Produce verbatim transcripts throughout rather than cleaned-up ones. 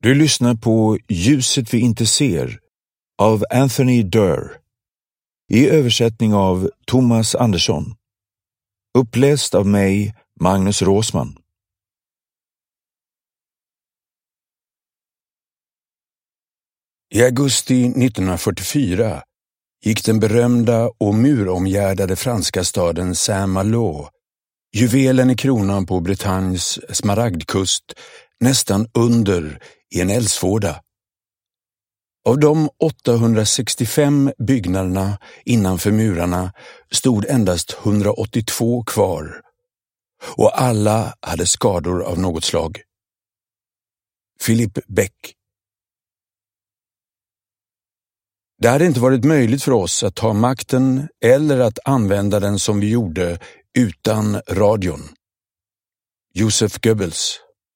Du lyssnar på Ljuset vi inte ser av Anthony Doerr i översättning av Thomas Andersson. Uppläst av mig, Magnus Råsman. I augusti nittonhundrafyrtiofyra gick den berömda och muromgärdade franska staden Saint-Malo, juvelen i kronan på Bretagnes smaragdkust, nästan under i en eldsvåda. Av de åttahundrasextiofem byggnaderna innanför murarna stod endast hundraåttiotvå kvar, och alla hade skador av något slag. Philip Beck. Det hade inte varit möjligt för oss att ta makten eller att använda den som vi gjorde utan radion. Joseph Goebbels.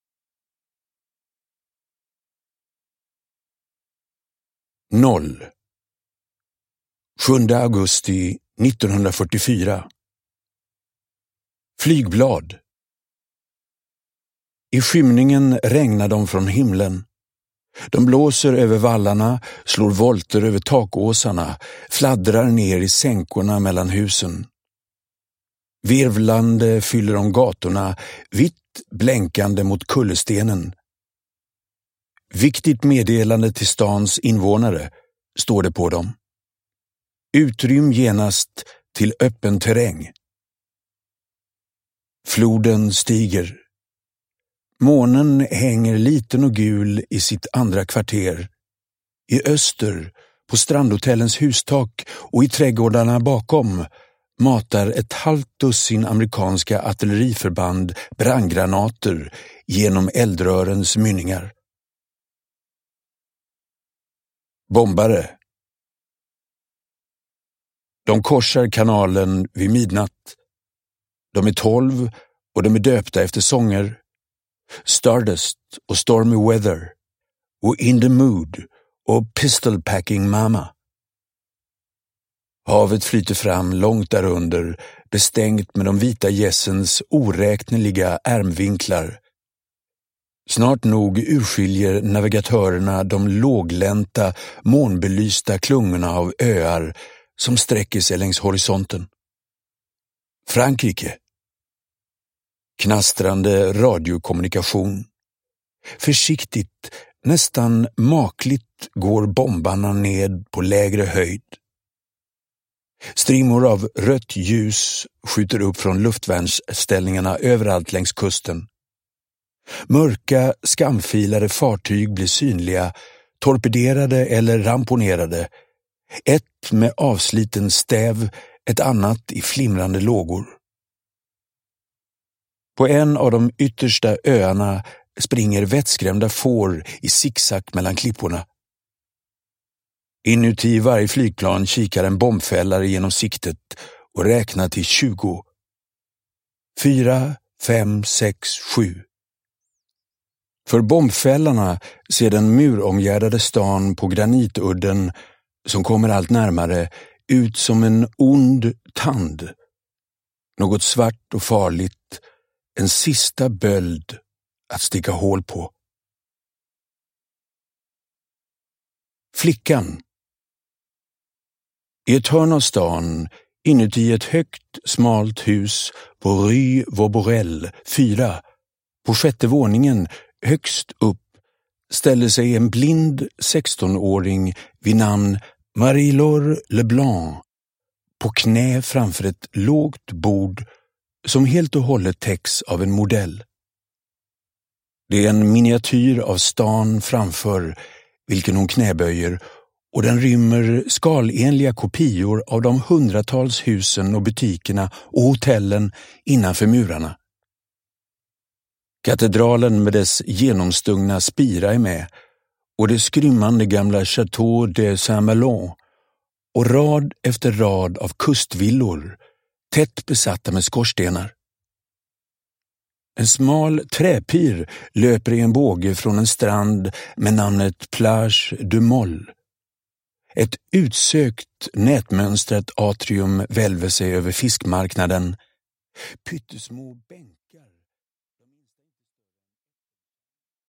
Noll. sjunde augusti nittonhundrafyrtiofyra. Flygblad. I skymningen regnar de från himlen. De blåser över vallarna, slår volter över takåsarna, fladdrar ner i sänkorna mellan husen. Virvlande fyller de gatorna, vitt blänkande mot kullerstenen. Viktigt meddelande till stans invånare, står det på dem. Utrym genast till öppen terräng. Floden stiger. Månen hänger liten och gul i sitt andra kvarter. I öster, på strandhotellens hustak och i trädgårdarna bakom, matar ett halvt dussin amerikanska artilleriförband brandgranater genom eldrörens mynningar. Bombare. De korsar kanalen vid midnatt. De är tolv och de är döpta efter sånger. Stardust och Stormy Weather och In the Mood och Pistol Packing Mama. Havet flyter fram långt därunder, bestängt med de vita gässens oräkneliga ärmvinklar. Snart nog urskiljer navigatörerna de låglänta, månbelysta klungorna av öar som sträcker sig längs horisonten. Frankrike. Knastrande radiokommunikation. Försiktigt, nästan makligt går bombarna ned på lägre höjd. Strimmor av rött ljus skjuter upp från luftvärnsställningarna överallt längs kusten. Mörka, skamfilade fartyg blir synliga, torpederade eller ramponerade. Ett med avsliten stäv, ett annat i flimrande lågor. På en av de yttersta öarna springer vettskrämda får i zigzag mellan klipporna. Inuti varje flygplan kikar en bombfällare genom siktet och räknar till tjugo. Fyra, fem, sex, sju. För bombfällarna ser den muromgärdade stan på granitudden, som kommer allt närmare, ut som en ond tand. Något svart och farligt, en sista böld att sticka hål på. Flickan. I ett hörn av stan, inuti ett högt, smalt hus på Rue Vauborel fyra, på sjätte våningen, högst upp, ställer sig en blind sextonåring vid namn Marie-Laure Leblanc på knä framför ett lågt bord som helt och hållet täcks av en modell. Det är en miniatyr av stan framför vilken hon knäböjer, och den rymmer skalenliga kopior av de hundratals husen och butikerna och hotellen innanför murarna. Katedralen med dess genomstungna spira är med, och det skrymmande gamla Château de Saint-Malo, och rad efter rad av kustvillor, tätt besatta med skorstenar. En smal träpir löper i en båge från en strand med namnet Plage de Moll. Ett utsökt nätmönstrat atrium välver sig över fiskmarknaden. Pyttesmå bänkar